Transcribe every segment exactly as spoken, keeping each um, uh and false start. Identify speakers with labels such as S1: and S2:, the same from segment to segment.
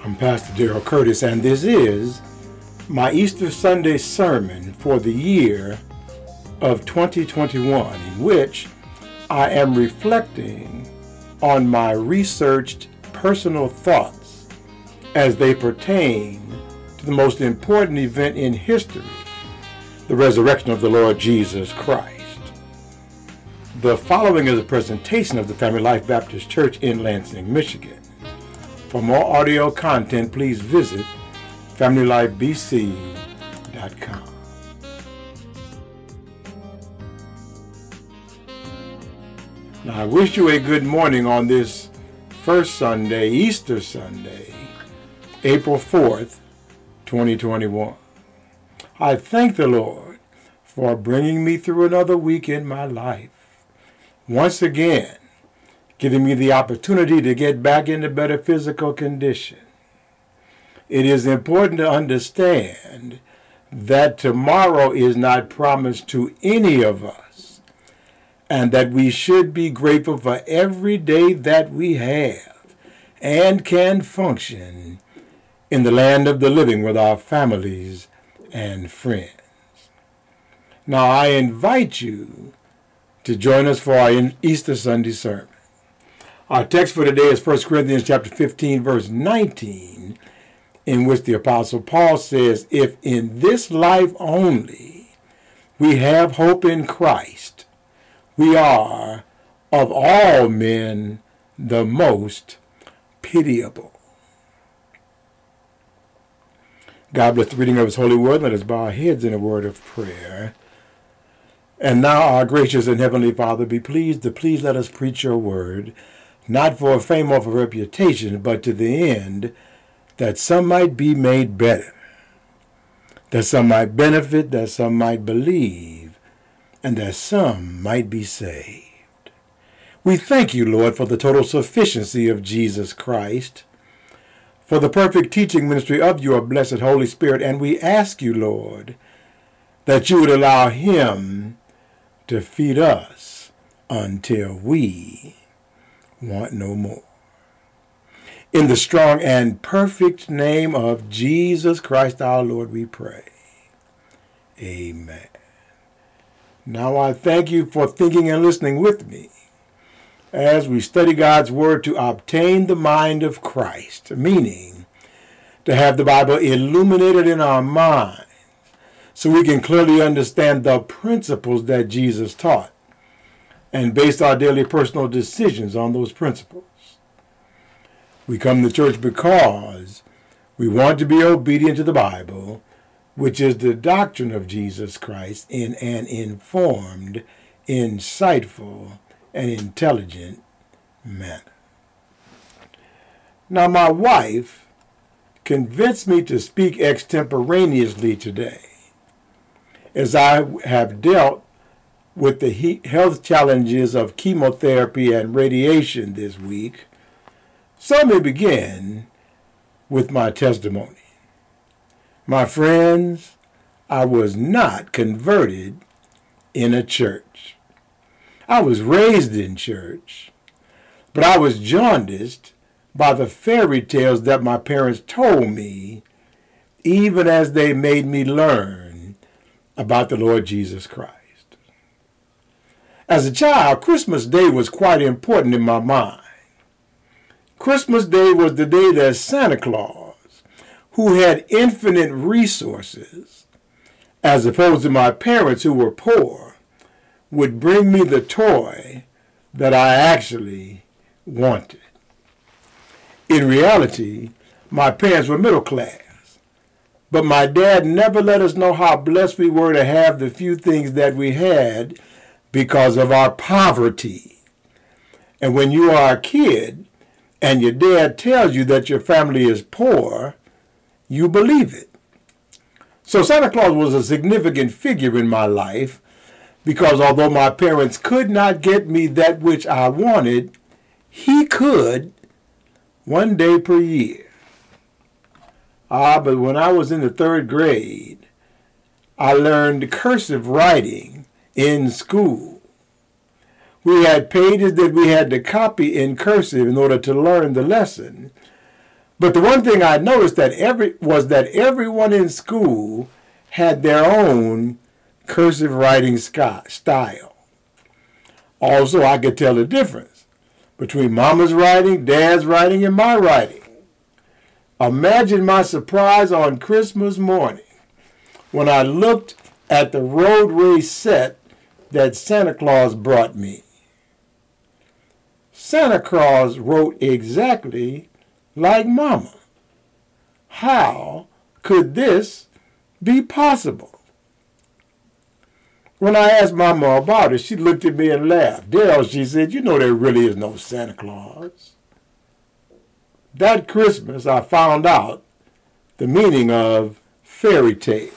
S1: I'm Pastor Darrell Curtis, and this is my Easter Sunday sermon for the year of twenty twenty-one, in which I am reflecting on my researched personal thoughts as they pertain to the most important event in history, the resurrection of the Lord Jesus Christ. The following is a presentation of the Family Life Baptist Church in Lansing, Michigan. For more audio content, please visit family life b c dot com. Now, I wish you a good morning on this first Sunday, Easter Sunday, April fourth, twenty twenty-one. I thank the Lord for bringing me through another week in my life. Once again, giving me the opportunity to get back into better physical condition. It is important to understand that tomorrow is not promised to any of us, and that we should be grateful for every day that we have and can function in the land of the living with our families and friends. Now, I invite you to join us for our Easter Sunday sermon. Our text for today is First Corinthians chapter fifteen, verse nineteen, in which the Apostle Paul says, "If in this life only we have hope in Christ, we are of all men the most pitiable." God bless the reading of His holy word. Let us bow our heads in a word of prayer. And now, our gracious and heavenly Father, be pleased to please let us preach your word, not for fame or for reputation, but to the end that some might be made better, that some might benefit, that some might believe, and that some might be saved. We thank you, Lord, for the total sufficiency of Jesus Christ, for the perfect teaching ministry of your blessed Holy Spirit, and we ask you, Lord, that you would allow him to feed us until we want no more. In the strong and perfect name of Jesus Christ our Lord, we pray. Amen. Now I thank you for thinking and listening with me as we study God's Word to obtain the mind of Christ, meaning to have the Bible illuminated in our minds so we can clearly understand the principles that Jesus taught and base our daily personal decisions on those principles. We come to church because we want to be obedient to the Bible, which is the doctrine of Jesus Christ, in an informed, insightful, and intelligent manner. Now, my wife convinced me to speak extemporaneously today, as I have dealt with the health challenges of chemotherapy and radiation this week. So let me begin with my testimony. My friends, I was not converted in a church. I was raised in church, but I was jaundiced by the fairy tales that my parents told me, even as they made me learn about the Lord Jesus Christ. As a child, Christmas Day was quite important in my mind. Christmas Day was the day that Santa Claus, who had infinite resources, as opposed to my parents who were poor, would bring me the toy that I actually wanted. In reality, my parents were middle class, but my dad never let us know how blessed we were to have the few things that we had because of our poverty. And when you are a kid and your dad tells you that your family is poor, you believe it. So Santa Claus was a significant figure in my life because although my parents could not get me that which I wanted, he could one day per year. Ah, but when I was in the third grade, I learned cursive writing in school. We had pages that we had to copy in cursive in order to learn the lesson. But the one thing I noticed that every was that everyone in school had their own cursive writing style. Also, I could tell the difference between Mama's writing, Dad's writing, and my writing. Imagine my surprise on Christmas morning when I looked at the road race set that Santa Claus brought me. Santa Claus wrote exactly like Mama. How could this be possible? When I asked Mama about it, she looked at me and laughed. Dale, she said, you know there really is no Santa Claus. That Christmas, I found out the meaning of fairy tale.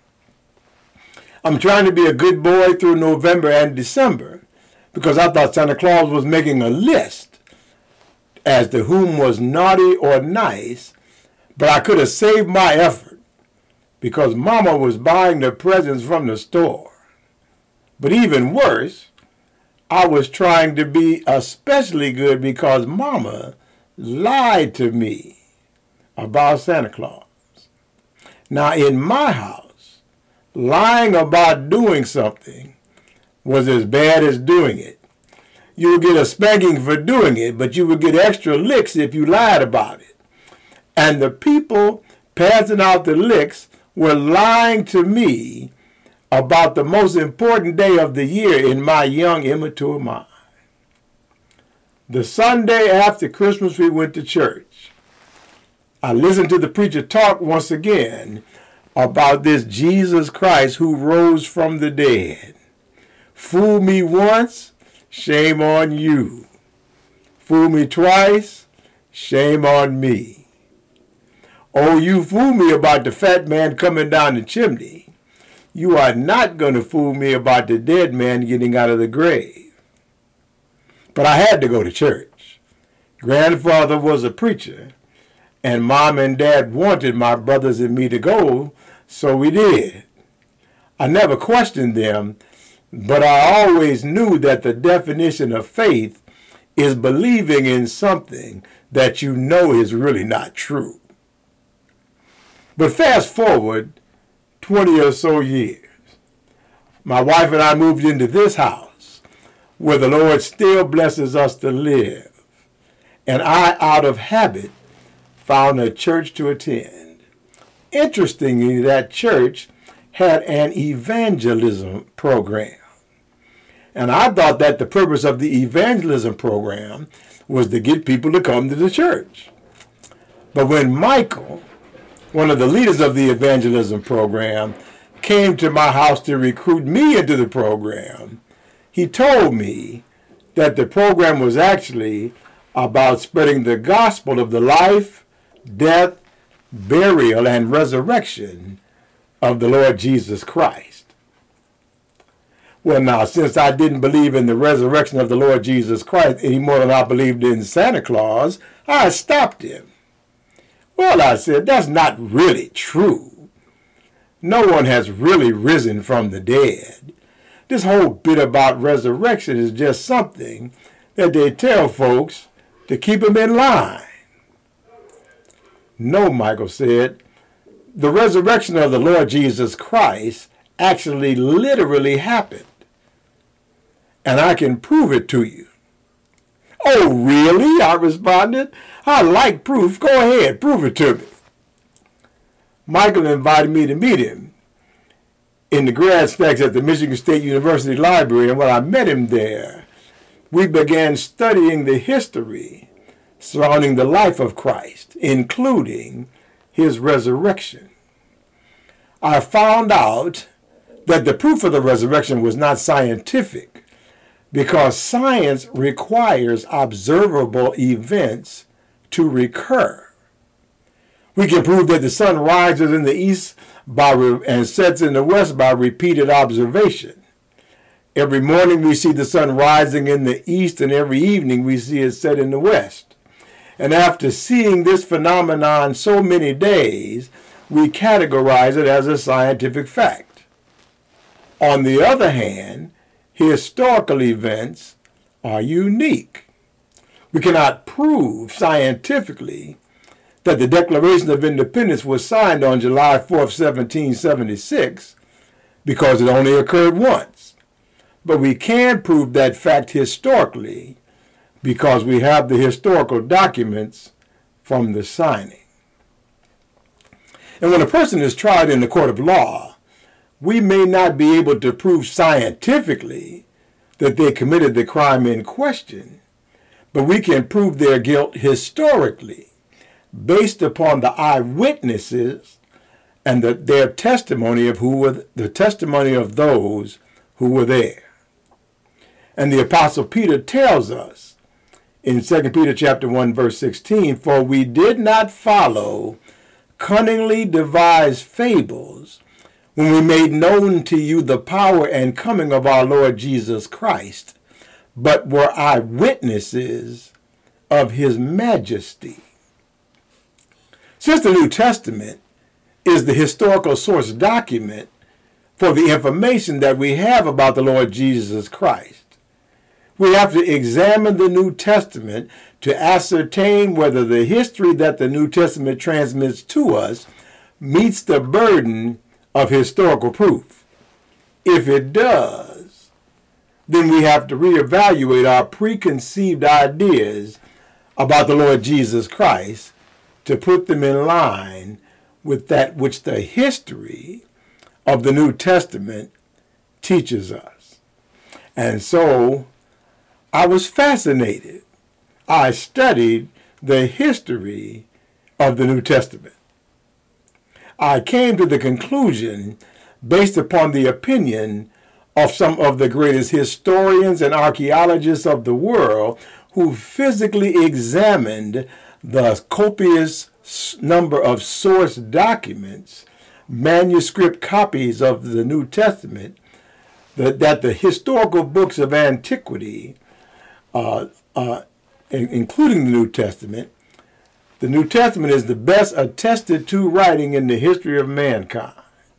S1: I'm trying to be a good boy through November and December because I thought Santa Claus was making a list as to whom was naughty or nice, but I could have saved my effort because Mama was buying the presents from the store. But even worse, I was trying to be especially good because Mama lied to me about Santa Claus. Now, in my house, lying about doing something was as bad as doing it. You would get a spanking for doing it, but you would get extra licks if you lied about it. And the people passing out the licks were lying to me about the most important day of the year in my young, immature mind. The Sunday after Christmas, we went to church. I listened to the preacher talk once again about this Jesus Christ who rose from the dead. Fool me once, shame on you. Fool me twice, shame on me. Oh, you fool me about the fat man coming down the chimney. You are not going to fool me about the dead man getting out of the grave. But I had to go to church. Grandfather was a preacher, and Mom and Dad wanted my brothers and me to go, so we did. I never questioned them, but I always knew that the definition of faith is believing in something that you know is really not true. But fast forward twenty or so years. My wife and I moved into this house where the Lord still blesses us to live. And I, out of habit, found a church to attend. Interestingly, that church had an evangelism program. And I thought that the purpose of the evangelism program was to get people to come to the church. But when Michael, one of the leaders of the evangelism program, came to my house to recruit me into the program, he told me that the program was actually about spreading the gospel of the life, death, burial, and resurrection of the Lord Jesus Christ. Well, now, since I didn't believe in the resurrection of the Lord Jesus Christ any more than I believed in Santa Claus, I stopped him. Well, I said, that's not really true. No one has really risen from the dead. This whole bit about resurrection is just something that they tell folks to keep them in line. No, Michael said, the resurrection of the Lord Jesus Christ actually literally happened. And I can prove it to you. Oh, really? I responded. I like proof. Go ahead, prove it to me. Michael invited me to meet him in the grad stacks at the Michigan State University Library, and when I met him there, we began studying the history surrounding the life of Christ, including his resurrection. I found out that the proof of the resurrection was not scientific because science requires observable events to recur. We can prove that the sun rises in the east by re- and sets in the west by repeated observation. Every morning we see the sun rising in the east, and every evening we see it set in the west. And after seeing this phenomenon so many days, we categorize it as a scientific fact. On the other hand, historical events are unique. We cannot prove scientifically that the Declaration of Independence was signed on July fourth, seventeen seventy-six, because it only occurred once. But we can prove that fact historically because we have the historical documents from the signing. And when a person is tried in the court of law, we may not be able to prove scientifically that they committed the crime in question, but we can prove their guilt historically based upon the eyewitnesses and the, their testimony of who were the testimony of those who were there. And the Apostle Peter tells us in Second Peter chapter one, verse sixteen, "For we did not follow cunningly devised fables when we made known to you the power and coming of our Lord Jesus Christ, but were eyewitnesses of his majesty." Since the New Testament is the historical source document for the information that we have about the Lord Jesus Christ, we have to examine the New Testament to ascertain whether the history that the New Testament transmits to us meets the burden of historical proof. If it does, then we have to reevaluate our preconceived ideas about the Lord Jesus Christ to put them in line with that which the history of the New Testament teaches us. And so I was fascinated. I studied the history of the New Testament. I came to the conclusion, based upon the opinion of some of the greatest historians and archaeologists of the world who physically examined the copious number of source documents, manuscript copies of the New Testament, that, that the historical books of antiquity, uh, uh, including the New Testament, the New Testament is the best attested to writing in the history of mankind.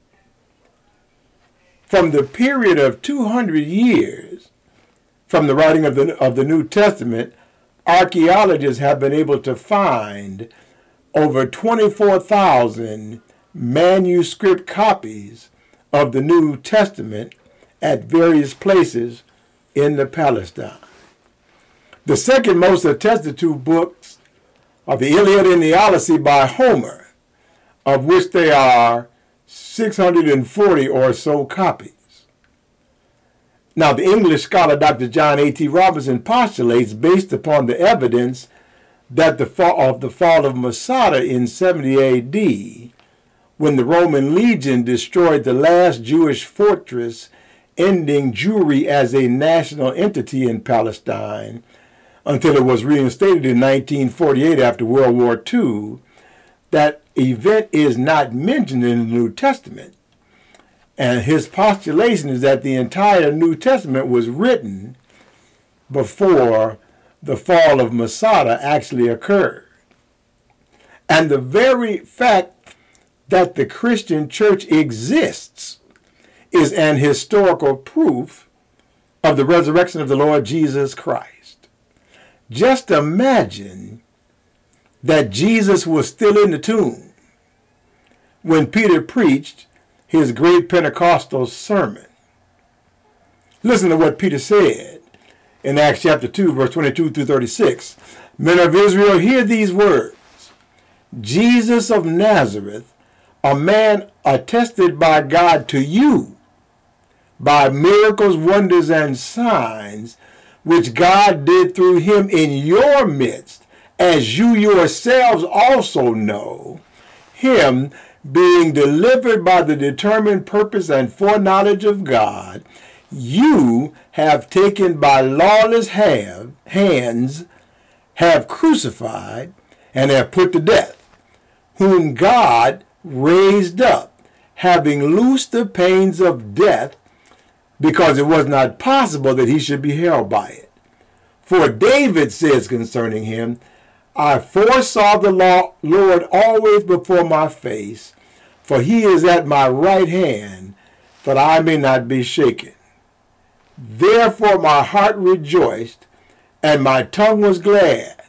S1: From the period of two hundred years from the writing of the, of the New Testament, archaeologists have been able to find over twenty-four thousand manuscript copies of the New Testament at various places in the Palestine. The second most attested to books are the Iliad and the Odyssey by Homer, of which there are six hundred forty or so copies. Now, the English scholar Doctor John A T Robinson postulates, based upon the evidence that the fall of the fall of Masada in seventy A D, when the Roman legion destroyed the last Jewish fortress, ending Jewry as a national entity in Palestine, until it was reinstated in nineteen forty-eight after World War Two, that event is not mentioned in the New Testament. And his postulation is that the entire New Testament was written before the fall of Masada actually occurred. And the very fact that the Christian church exists is an historical proof of the resurrection of the Lord Jesus Christ. Just imagine that Jesus was still in the tomb when Peter preached his great Pentecostal sermon. Listen to what Peter said in Acts chapter two, verse twenty-two through thirty-six. "Men of Israel, hear these words. Jesus of Nazareth, a man attested by God to you by miracles, wonders, and signs, which God did through him in your midst, as you yourselves also know, him being delivered by the determined purpose and foreknowledge of God, you have taken by lawless have, hands, have crucified, and have put to death, whom God raised up, having loosed the pains of death, because it was not possible that he should be held by it. For David says concerning him, I foresaw the Lord always before my face, for he is at my right hand, that I may not be shaken. Therefore my heart rejoiced, and my tongue was glad.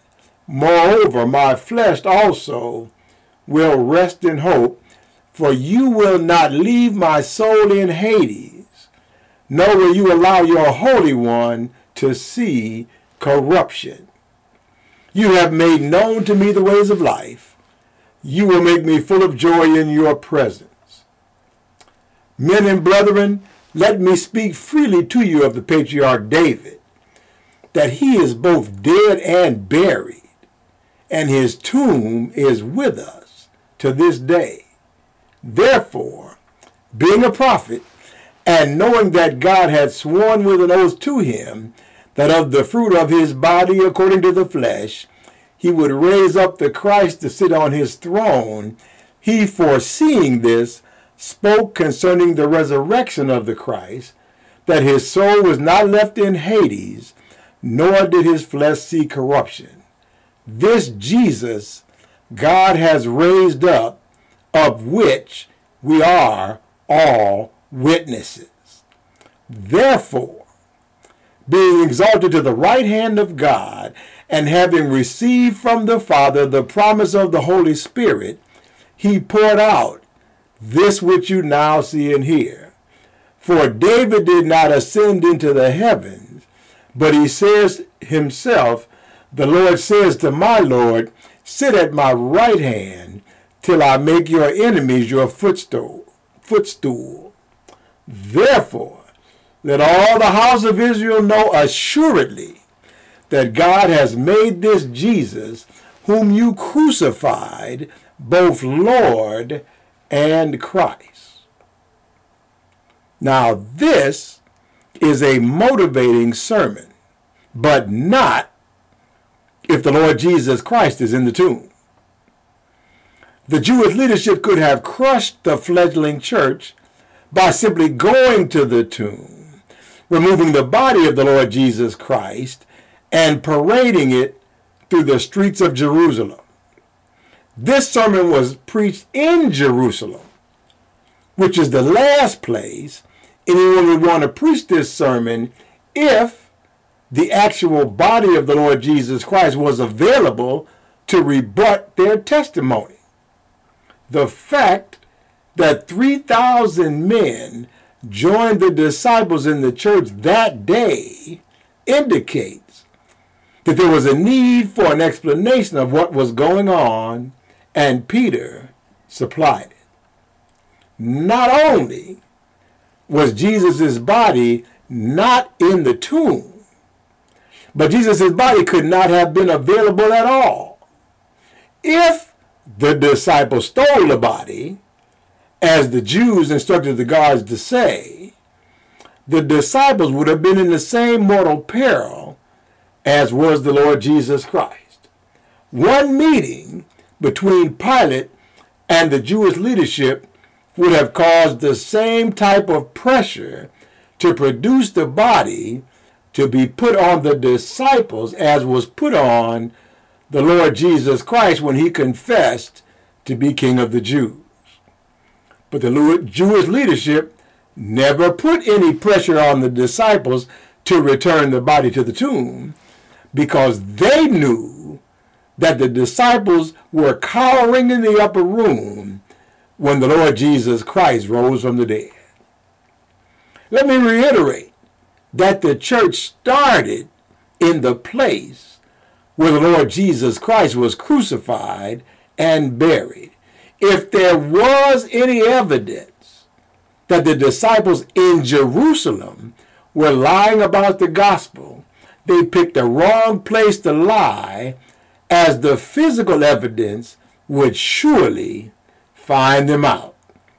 S1: Moreover, my flesh also will rest in hope, for you will not leave my soul in Hades, nor will you allow your Holy One to see corruption. You have made known to me the ways of life. You will make me full of joy in your presence. Men and brethren, let me speak freely to you of the patriarch David, that he is both dead and buried, and his tomb is with us to this day. Therefore, being a prophet, and knowing that God had sworn with an oath to him, that of the fruit of his body according to the flesh, he would raise up the Christ to sit on his throne, he, foreseeing this, spoke concerning the resurrection of the Christ, that his soul was not left in Hades, nor did his flesh see corruption. This Jesus God has raised up, of which we are all witnesses. Therefore, being exalted to the right hand of God, and having received from the Father the promise of the Holy Spirit, he poured out this which you now see and hear. For David did not ascend into the heavens, but he says himself, the Lord says to my Lord, sit at my right hand till I make your enemies your footstool. footstool. Therefore, let all the house of Israel know assuredly that God has made this Jesus, whom you crucified, both Lord and Christ. Now this is a motivating sermon, but not if the Lord Jesus Christ is in the tomb. The Jewish leadership could have crushed the fledgling church by simply going to the tomb, removing the body of the Lord Jesus Christ, and parading it through the streets of Jerusalem. This sermon was preached in Jerusalem, which is the last place anyone would want to preach this sermon if the actual body of the Lord Jesus Christ was available to rebut their testimony. The fact that three thousand men joined the disciples in the church that day indicates that there was a need for an explanation of what was going on, and Peter supplied it. Not only was Jesus' body not in the tomb, but Jesus' body could not have been available at all. If the disciples stole the body, as the Jews instructed the guards to say, the disciples would have been in the same mortal peril as was the Lord Jesus Christ. One meeting between Pilate and the Jewish leadership would have caused the same type of pressure to produce the body to be put on the disciples as was put on the Lord Jesus Christ when he confessed to be King of the Jews. But the Jewish leadership never put any pressure on the disciples to return the body to the tomb, because they knew that the disciples were cowering in the upper room when the Lord Jesus Christ rose from the dead. Let me reiterate that the church started in the place where the Lord Jesus Christ was crucified and buried. If there was any evidence that the disciples in Jerusalem were lying about the gospel, they picked the wrong place to lie, as the physical evidence would surely find them out.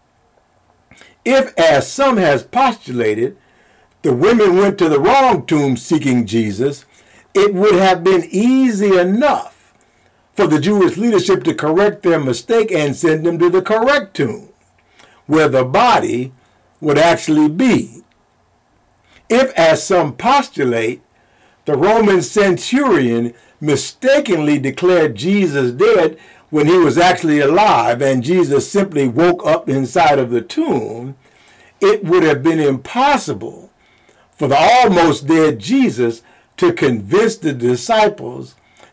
S1: If, as some has postulated, the women went to the wrong tomb seeking Jesus, it would have been easy enough for the Jewish leadership to correct their mistake and send them to the correct tomb, where the body would actually be. If, as some postulate, the Roman centurion mistakenly declared Jesus dead when he was actually alive, and Jesus simply woke up inside of the tomb, it would have been impossible for the almost dead Jesus to convince the disciples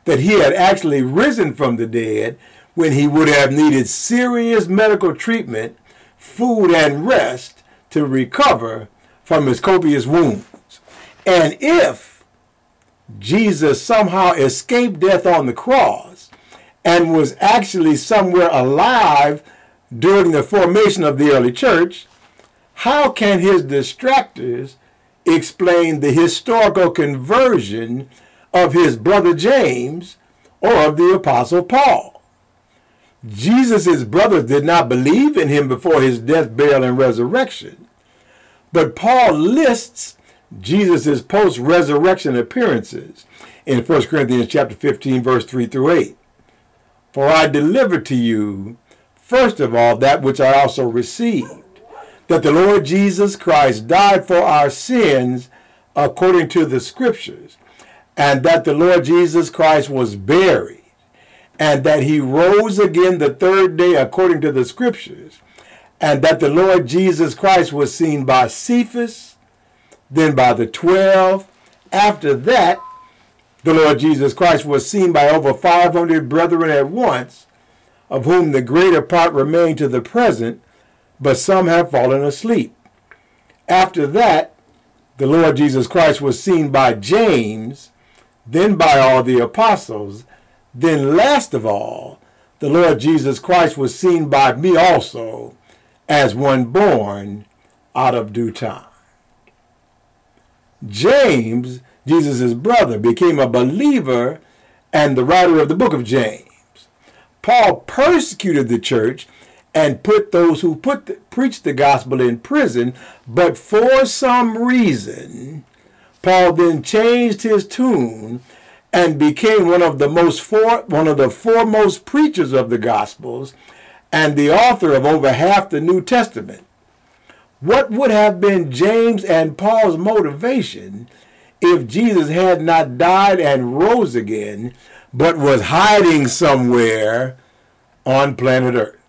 S1: that he had actually risen from the dead when he would have needed serious medical treatment, food, and rest to recover from his copious wounds. And if Jesus somehow escaped death on the cross and was actually somewhere alive during the formation of the early church, how can his distractors explain the historical conversion of his brother James or of the Apostle Paul? Jesus' brothers did not believe in him before his death, burial, and resurrection. But Paul lists Jesus' post-resurrection appearances in First Corinthians chapter fifteen, verse three through eight. For I delivered to you, first of all, that which I also received, that the Lord Jesus Christ died for our sins according to the Scriptures, and that the Lord Jesus Christ was buried, and that he rose again the third day according to the Scriptures, and that the Lord Jesus Christ was seen by Cephas, then by the twelve. After that, the Lord Jesus Christ was seen by over five hundred brethren at once, of whom the greater part remain to the present, but some have fallen asleep. After that, the Lord Jesus Christ was seen by James, then by all the apostles. Then last of all, the Lord Jesus Christ was seen by me also, as one born out of due time. James, Jesus' brother, became a believer and the writer of the book of James. Paul persecuted the church and put those who put the, preached the gospel in prison, but for some reason, Paul then changed his tune and became one of the most for, one of the foremost preachers of the Gospels and the author of over half the New Testament. What would have been James and Paul's motivation if Jesus had not died and rose again, but was hiding somewhere on planet Earth?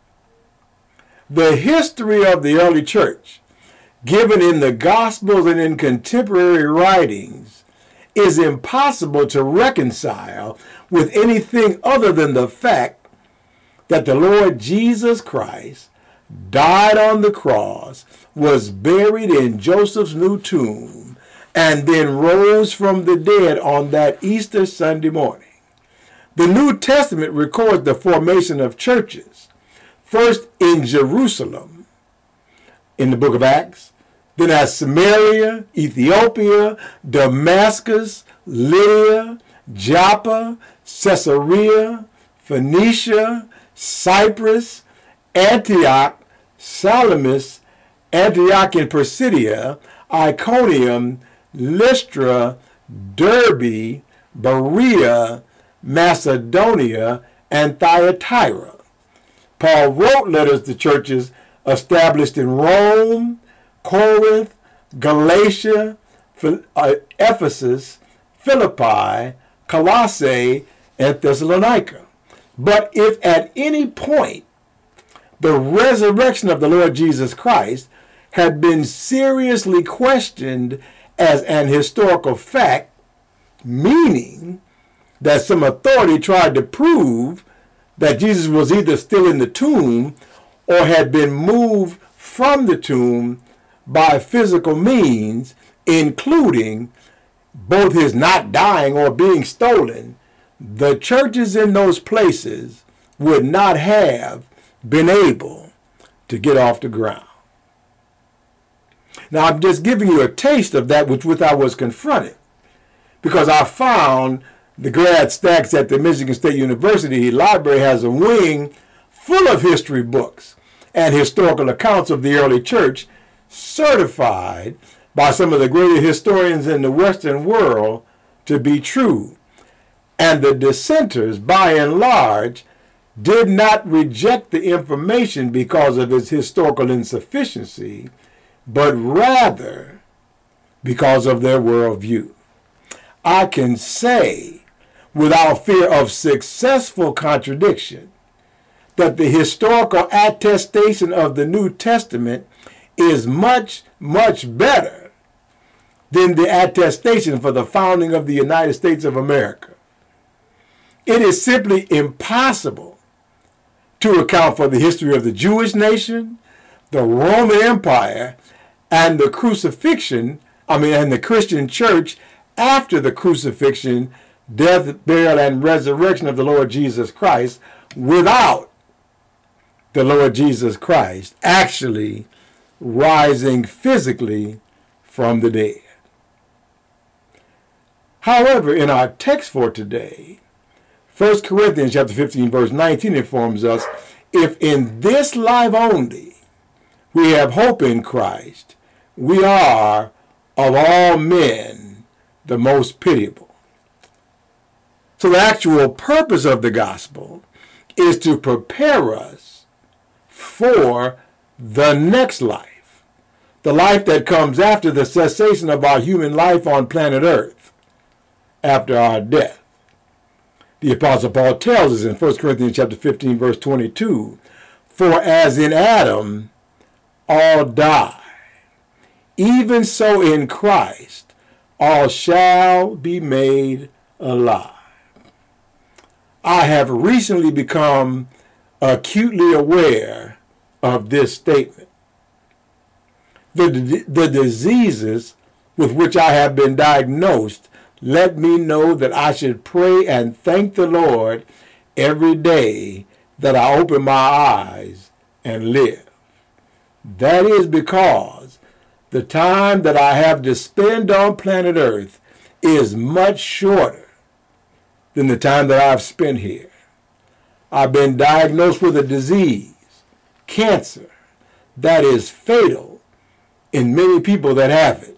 S1: The history of the early church, given in the Gospels and in contemporary writings, is impossible to reconcile with anything other than the fact that the Lord Jesus Christ died on the cross, was buried in Joseph's new tomb, and then rose from the dead on that Easter Sunday morning. The New Testament records the formation of churches, first in Jerusalem, in the book of Acts, then at Samaria, Ethiopia, Damascus, Lydia, Joppa, Caesarea, Phoenicia, Cyprus, Antioch, Salamis, Antioch in Pisidia, Iconium, Lystra, Derbe, Berea, Macedonia, and Thyatira. Paul wrote letters to churches established in Rome, Corinth, Galatia, Ephesus, Philippi, Colossae, and Thessalonica. But if at any point the resurrection of the Lord Jesus Christ had been seriously questioned as an historical fact, meaning that some authority tried to prove that Jesus was either still in the tomb or had been moved from the tomb by physical means, including both his not dying or being stolen, the churches in those places would not have been able to get off the ground. Now, I'm just giving you a taste of that which with I was confronted, because I found the grad stacks at the Michigan State University library has a wing full of history books and historical accounts of the early church, certified by some of the greatest historians in the Western world to be true. And the dissenters, by and large, did not reject the information because of its historical insufficiency, but rather because of their worldview. I can say, without fear of successful contradiction, that the historical attestation of the New Testament is much, much better than the attestation for the founding of the United States of America. It is simply impossible to account for the history of the Jewish nation, the Roman Empire, and the crucifixion, I mean, and the Christian church after the crucifixion, death, burial, and resurrection of the Lord Jesus Christ without the Lord Jesus Christ actually rising physically from the dead. However, in our text for today, First Corinthians chapter fifteen, verse nineteen informs us, if in this life only we have hope in Christ, we are of all men the most pitiable. So the actual purpose of the gospel is to prepare us for the next life, the life that comes after the cessation of our human life on planet Earth, after our death. The Apostle Paul tells us in First Corinthians chapter fifteen, verse twenty-two, for as in Adam all die, even so in Christ all shall be made alive. I have recently become acutely aware of this statement. The, the diseases with which I have been diagnosed let me know that I should pray and thank the Lord every day that I open my eyes and live. That is because the time that I have to spend on planet Earth is much shorter than the time that I've spent here. I've been diagnosed with a disease, cancer, that is fatal in many people that have it.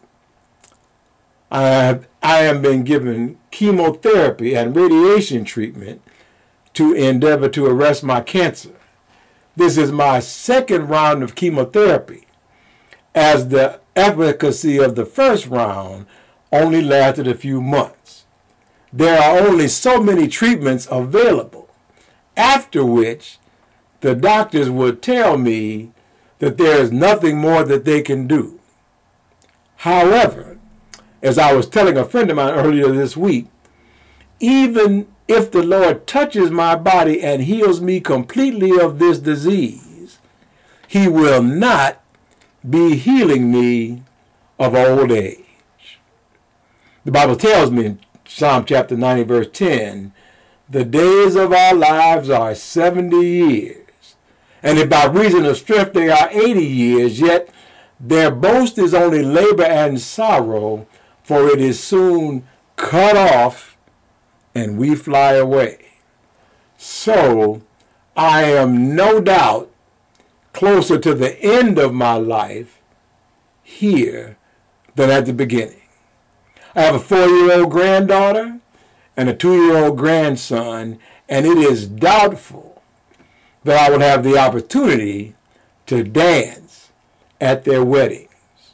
S1: I have, I have been given chemotherapy and radiation treatment to endeavor to arrest my cancer. This is my second round of chemotherapy, as the efficacy of the first round only lasted a few months. There are only so many treatments available, after which the doctors would tell me that there is nothing more that they can do. However, as I was telling a friend of mine earlier this week, even if the Lord touches my body and heals me completely of this disease, he will not be healing me of old age. The Bible tells me in Psalm chapter ninety, verse ten, the days of our lives are seventy years. And if by reason of strength they are eighty years, yet their boast is only labor and sorrow, for it is soon cut off and we fly away. So I am no doubt closer to the end of my life here than at the beginning. I have a four-year-old granddaughter and a two-year-old grandson, and it is doubtful that I would have the opportunity to dance at their weddings.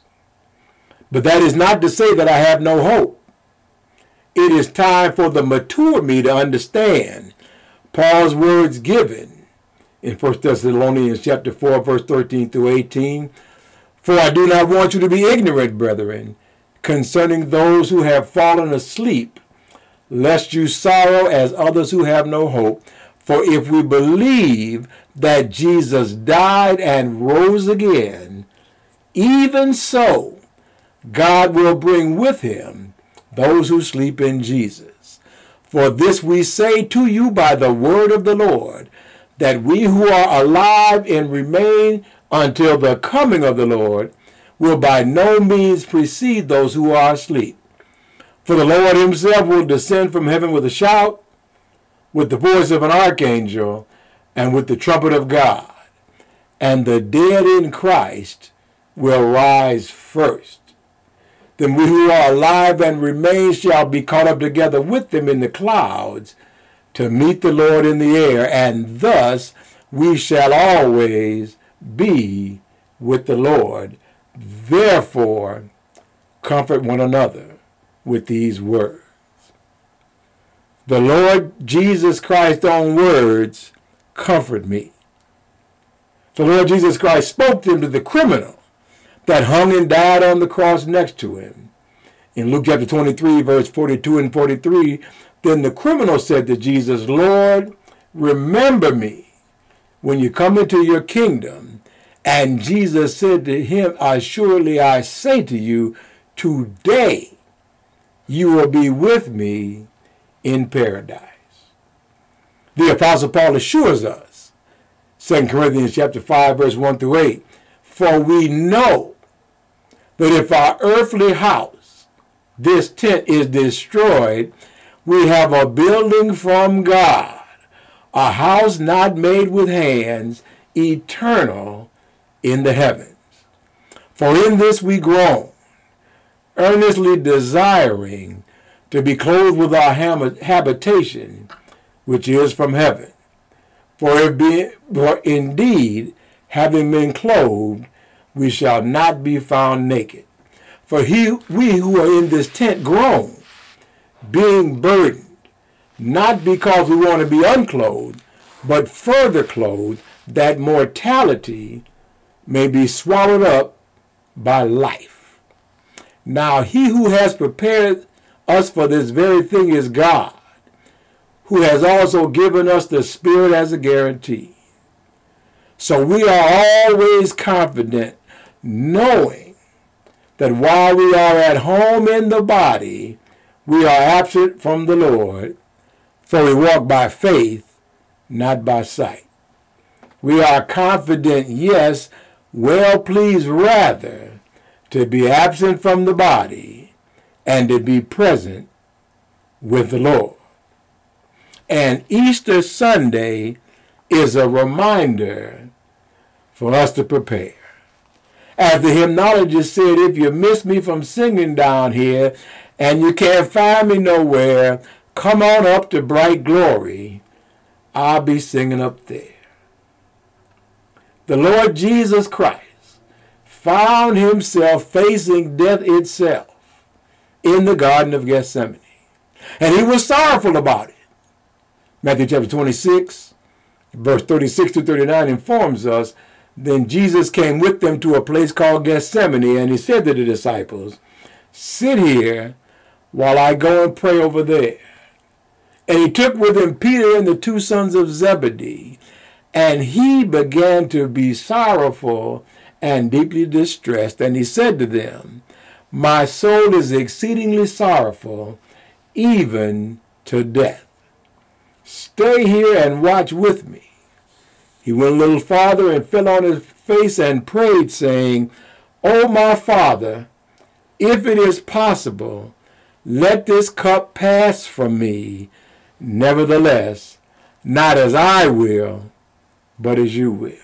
S1: But that is not to say that I have no hope. It is time for the mature me to understand Paul's words given in First Thessalonians chapter four, verse thirteen through eighteen. For I do not want you to be ignorant, brethren, concerning those who have fallen asleep, lest you sorrow as others who have no hope. For if we believe that Jesus died and rose again, even so God will bring with him those who sleep in Jesus. For this we say to you by the word of the Lord, that we who are alive and remain until the coming of the Lord will by no means precede those who are asleep. For the Lord himself will descend from heaven with a shout, with the voice of an archangel, and with the trumpet of God. And the dead in Christ will rise first. Then we who are alive and remain shall be caught up together with them in the clouds to meet the Lord in the air, and thus we shall always be with the Lord. Therefore, comfort one another with these words. The Lord Jesus Christ's own words comfort me. The Lord Jesus Christ spoke them to the criminal that hung and died on the cross next to him. In Luke chapter twenty-three, verse forty-two and forty-three, Then the criminal said to Jesus, Lord, remember me when you come into your kingdom. And Jesus said to him, Assuredly I say to you, today you will be with me in paradise. The Apostle Paul assures us, Second Corinthians chapter five, verse one through eight, for we know that if our earthly house, this tent, is destroyed, we have a building from God, a house not made with hands, eternal in the heavens. For in this we groan, earnestly desiring to be clothed with our habitation, which is from heaven. For, if be, for indeed, having been clothed, we shall not be found naked. For he, we who are in this tent groan, being burdened, not because we want to be unclothed, but further clothed, that mortality may be swallowed up by life. Now he who has prepared us for this very thing is God, who has also given us the Spirit as a guarantee. So we are always confident, knowing that while we are at home in the body, we are absent from the Lord, for we walk by faith, not by sight. We are confident, yes, well pleased rather to be absent from the body and to be present with the Lord. And Easter Sunday is a reminder for us to prepare. As the hymnologist said, if you miss me from singing down here and you can't find me nowhere, come on up to Bright Glory. I'll be singing up there. The Lord Jesus Christ found himself facing death itself in the Garden of Gethsemane. And he was sorrowful about it. Matthew chapter twenty-six, verse thirty-six to thirty-nine informs us, then Jesus came with them to a place called Gethsemane, and he said to the disciples, sit here while I go and pray over there. And he took with him Peter and the two sons of Zebedee, and he began to be sorrowful and deeply distressed. And he said to them, my soul is exceedingly sorrowful, even to death. Stay here and watch with me. He went a little farther and fell on his face and prayed, saying, O my Father, if it is possible, let this cup pass from me. Nevertheless, not as I will, but as you will.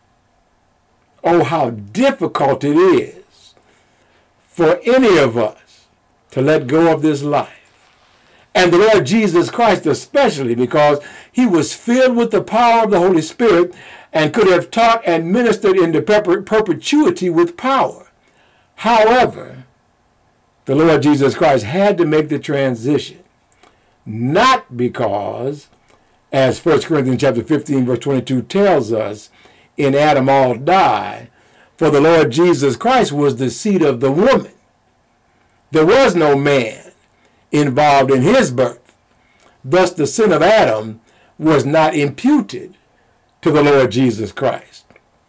S1: Oh, how difficult it is for any of us to let go of this life. And the Lord Jesus Christ especially, because he was filled with the power of the Holy Spirit and could have taught and ministered into perpetuity with power. However, the Lord Jesus Christ had to make the transition, not because, as First Corinthians chapter fifteen, verse twenty-two tells us, in Adam all die, for the Lord Jesus Christ was the seed of the woman. There was no man involved in his birth. Thus the sin of Adam was not imputed to the Lord Jesus Christ.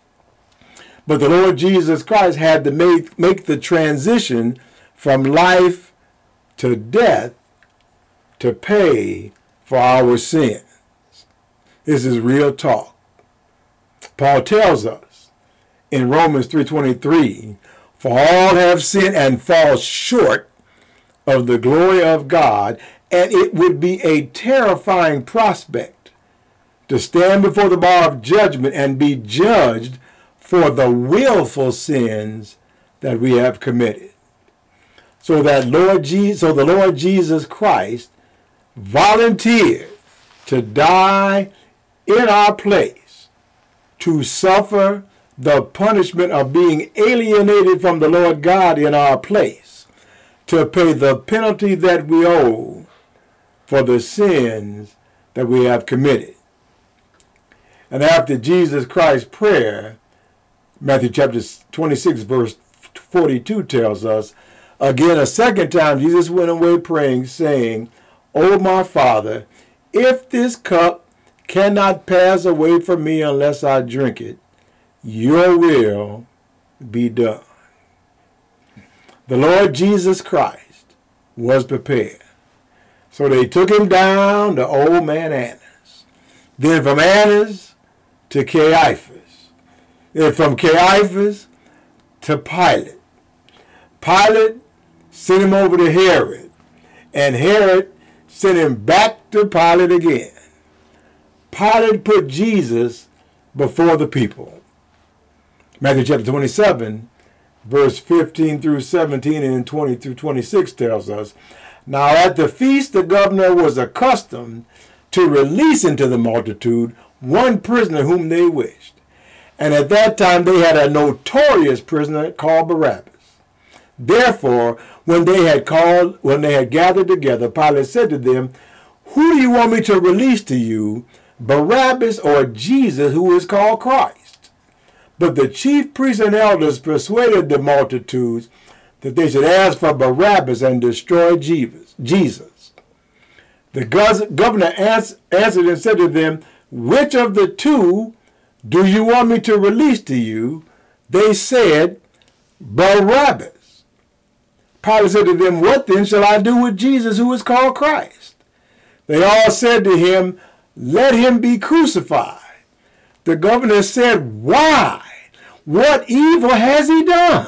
S1: But the Lord Jesus Christ had to make, make the transition from life to death to pay for our sins. This is real talk. Paul tells us in Romans three twenty-three, for all have sinned and fall short of the glory of God, and it would be a terrifying prospect to stand before the bar of judgment and be judged for the willful sins that we have committed. So that Lord Jesus, so the Lord Jesus Christ volunteered to die in our place, to suffer the punishment of being alienated from the Lord God in our place, to pay the penalty that we owe for the sins that we have committed. And after Jesus Christ's prayer, Matthew chapter twenty-six, verse forty-two tells us, again, a second time, Jesus went away praying, saying, O my Father, if this cup cannot pass away from me unless I drink it, your will be done. The Lord Jesus Christ was prepared. So they took him down to old man Annas. Then from Annas to Caiaphas. Then from Caiaphas to Pilate. Pilate sent him over to Herod. And Herod sent him back to Pilate again. Pilate put Jesus before the people. Matthew chapter twenty-seven, verse fifteen through seventeen and twenty through twenty-six tells us, now at the feast the governor was accustomed to release into the multitude one prisoner whom they wished. And at that time they had a notorious prisoner called Barabbas. Therefore, when they had called, when they had gathered together, Pilate said to them, who do you want me to release to you, Barabbas or Jesus, who is called Christ? But the chief priests and elders persuaded the multitudes that they should ask for Barabbas and destroy Jesus. The governor answered and said to them, which of the two do you want me to release to you? They said, Barabbas. Pilate said to them, what then shall I do with Jesus, who is called Christ? They all said to him, let him be crucified. The governor said, why? What evil has he done?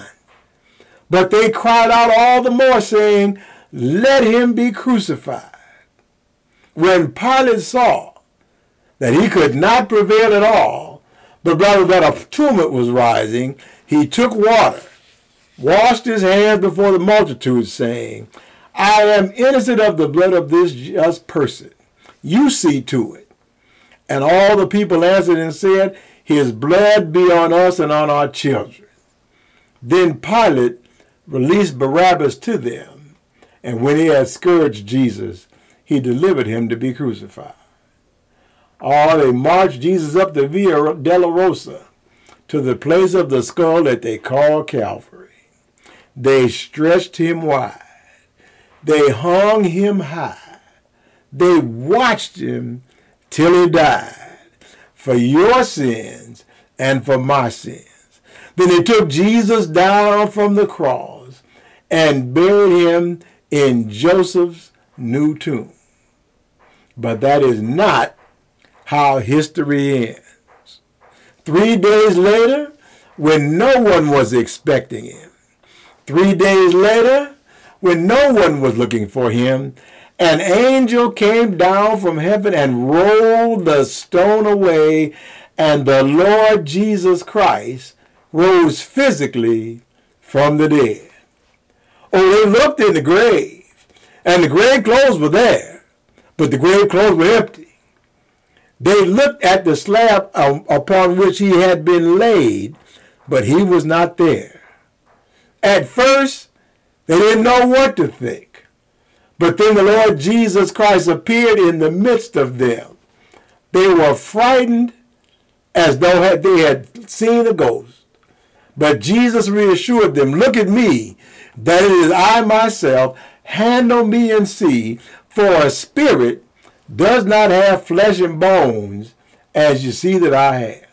S1: But they cried out all the more, saying, let him be crucified. When Pilate saw that he could not prevail at all, but rather that a tumult was rising, he took water, washed his hands before the multitude, saying, I am innocent of the blood of this just person. You see to it. And all the people answered and said, his blood be on us and on our children. Then Pilate released Barabbas to them, and when he had scourged Jesus, he delivered him to be crucified. Or they marched Jesus up the Via Dolorosa to the place of the skull that they call Calvary. They stretched him wide. They hung him high. They watched him till he died for your sins and for my sins. Then they took Jesus down from the cross and buried him in Joseph's new tomb. But that is not how history ends. Three days later, when no one was expecting him, three days later, when no one was looking for him, an angel came down from heaven and rolled the stone away, and the Lord Jesus Christ rose physically from the dead. Oh, they looked in the grave, and the grave clothes were there, but the grave clothes were empty. They looked at the slab upon which he had been laid, but he was not there. At first, they didn't know what to think. But then the Lord Jesus Christ appeared in the midst of them. They were frightened as though they had seen a ghost. But Jesus reassured them, look at me, that it is I myself, handle me and see, for a spirit does not have flesh and bones as you see that I have.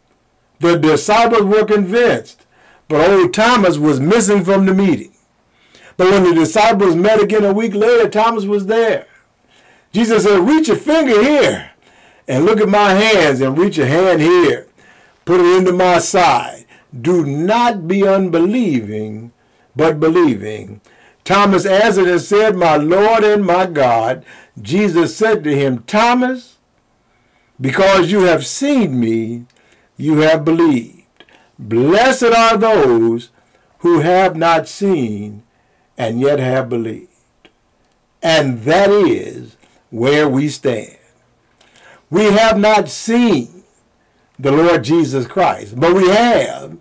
S1: The disciples were convinced, but old Thomas was missing from the meeting. But when the disciples met again a week later, Thomas was there. Jesus said, reach your finger here and look at my hands, and reach your hand here. Put it into my side. Do not be unbelieving, but believing. Thomas answered and said, my Lord and my God. Jesus said to him, Thomas, because you have seen me, you have believed. Blessed are those who have not seen and yet have believed. And that is where we stand. We have not seen the Lord Jesus Christ, but we have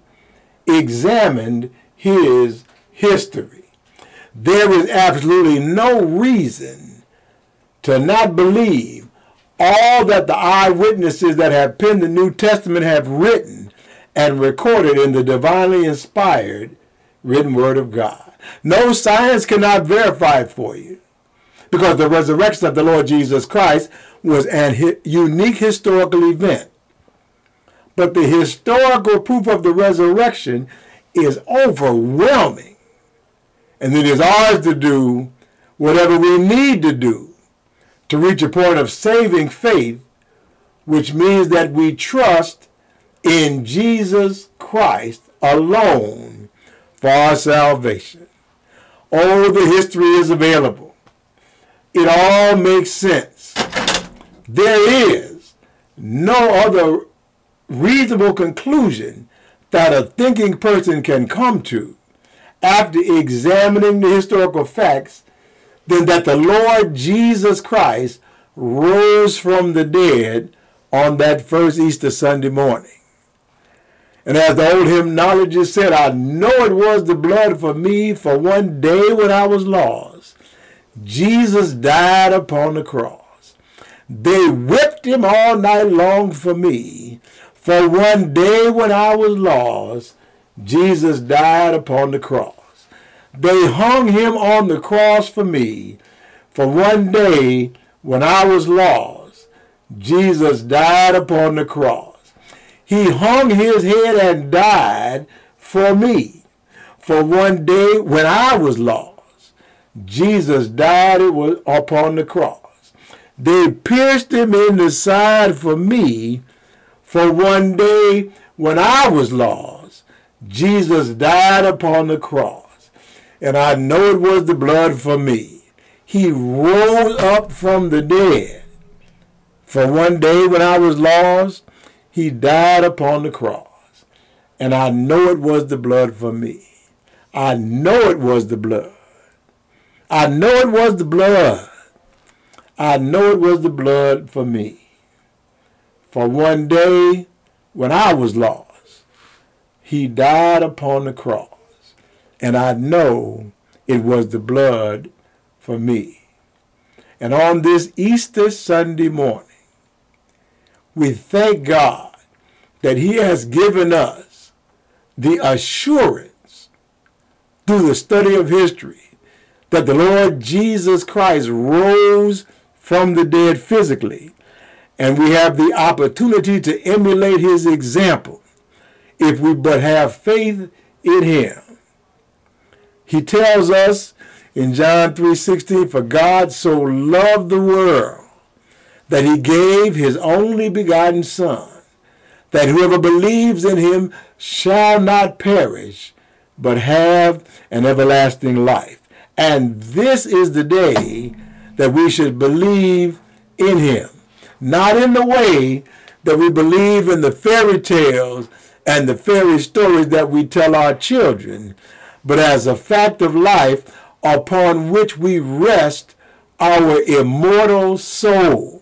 S1: examined his history. There is absolutely no reason to not believe all that the eyewitnesses that have penned the New Testament have written and recorded in the divinely inspired written word of God. No science cannot verify it for you. because the resurrection of the Lord Jesus Christ was an hi- unique historical event. But the historical proof of the resurrection is overwhelming. And it is ours to do whatever we need to do to reach a point of saving faith, which means that we trust in Jesus Christ alone for our salvation. Oh, the history is available. It all makes sense. There is no other reasonable conclusion that a thinking person can come to after examining the historical facts than that the Lord Jesus Christ rose from the dead on that first Easter Sunday morning. And as the old hymnologist said, I know it was the blood for me, for one day when I was lost, Jesus died upon the cross. They whipped him all night long for me, for one day when I was lost, Jesus died upon the cross. They hung him on the cross for me, for one day when I was lost, Jesus died upon the cross. He hung his head and died for me. For one day when I was lost, Jesus died upon the cross. They pierced him in the side for me. For one day when I was lost, Jesus died upon the cross. And I know it was the blood for me. He rose up from the dead. For one day when I was lost, he died upon the cross, and I know it was the blood for me. I know it was the blood. I know it was the blood. I know it was the blood for me. For one day when I was lost, he died upon the cross, and I know it was the blood for me. And on this Easter Sunday morning, we thank God that he has given us the assurance through the study of history that the Lord Jesus Christ rose from the dead physically, and we have the opportunity to emulate his example if we but have faith in him. He tells us in John three sixteen, for God so loved the world that he gave his only begotten Son, that whoever believes in him shall not perish, but have an everlasting life. And this is the day that we should believe in him. Not in the way that we believe in the fairy tales and the fairy stories that we tell our children, but as a fact of life upon which we rest our immortal soul.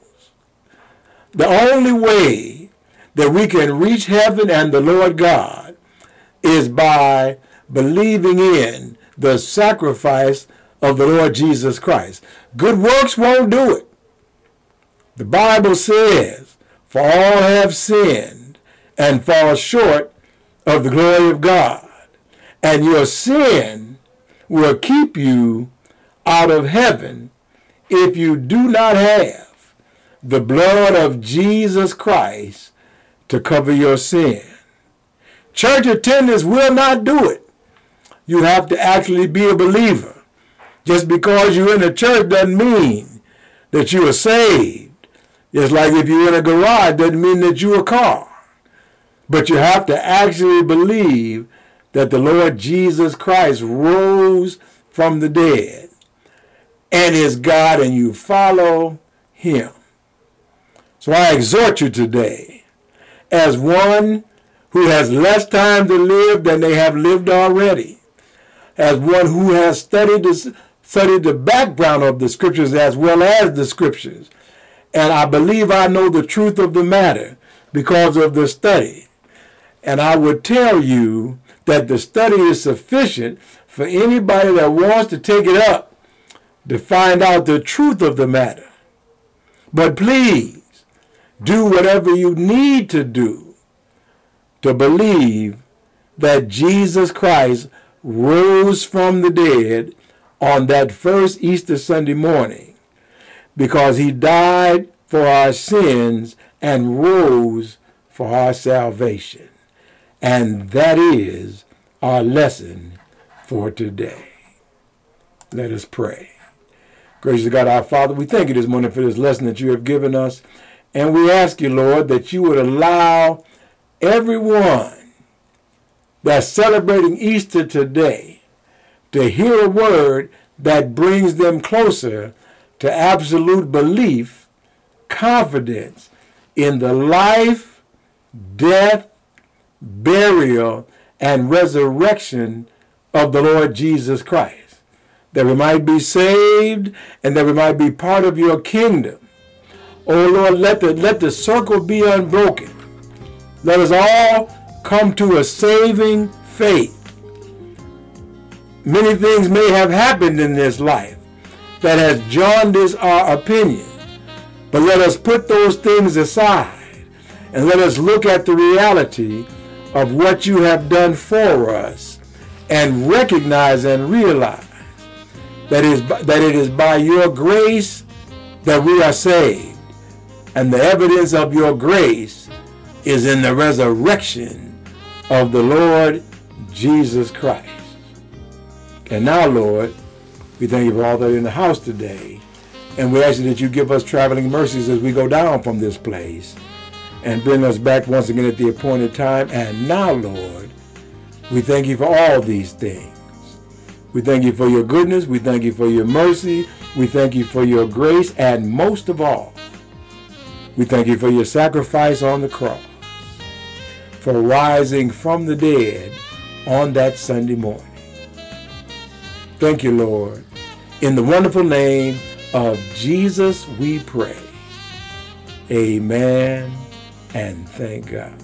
S1: The only way that we can reach heaven and the Lord God is by believing in the sacrifice of the Lord Jesus Christ. Good works won't do it. The Bible says, for all have sinned and fall short of the glory of God. And your sin will keep you out of heaven if you do not have the blood of Jesus Christ to cover your sin. Church attendance will not do it. You have to actually be a believer. Just because you're in a church doesn't mean that you are saved. Just like if you're in a garage doesn't mean that you're a car. But you have to actually believe that the Lord Jesus Christ rose from the dead and is God, and you follow him. So I exhort you today, as one who has less time to live than they have lived already, as one who has studied this, studied the background of the scriptures as well as the scriptures, and I believe I know the truth of the matter because of the study. And I would tell you that the study is sufficient for anybody that wants to take it up to find out the truth of the matter. But please, do whatever you need to do to believe that Jesus Christ rose from the dead on that first Easter Sunday morning, because he died for our sins and rose for our salvation. And that is our lesson for today. Let us pray. Gracious God, our Father, we thank you this morning for this lesson that you have given us. And we ask you, Lord, that you would allow everyone that's celebrating Easter today to hear a word that brings them closer to absolute belief, confidence in the life, death, burial, and resurrection of the Lord Jesus Christ, that we might be saved and that we might be part of your kingdom. Oh Lord, let the, let the circle be unbroken. Let us all come to a saving faith. Many things may have happened in this life that has jaundiced our opinion, but let us put those things aside and let us look at the reality of what you have done for us and recognize and realize that is that it is by your grace that we are saved, and the evidence of your grace is in the resurrection of the Lord Jesus Christ. And now, Lord, we thank you for all that are in the house today, and we ask you that you give us traveling mercies as we go down from this place and bring us back once again at the appointed time. And now, Lord, we thank you for all these things. We thank you for your goodness. We thank you for your mercy. We thank you for your grace. And most of all, we thank you for your sacrifice on the cross, for rising from the dead on that Sunday morning. Thank you, Lord. In the wonderful name of Jesus we pray. Amen and thank God.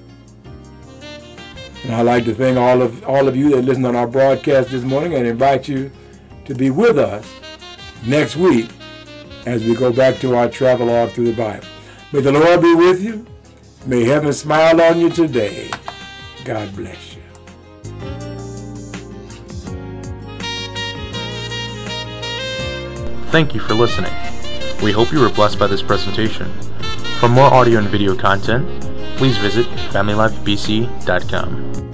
S1: And I'd like to thank all of all of you that listen on our broadcast this morning and invite you to be with us next week as we go back to our travelogue through the Bible. May the Lord be with you. May heaven smile on you today. God bless you.
S2: Thank you for listening. We hope you were blessed by this presentation. For more audio and video content, please visit family life b c dot com.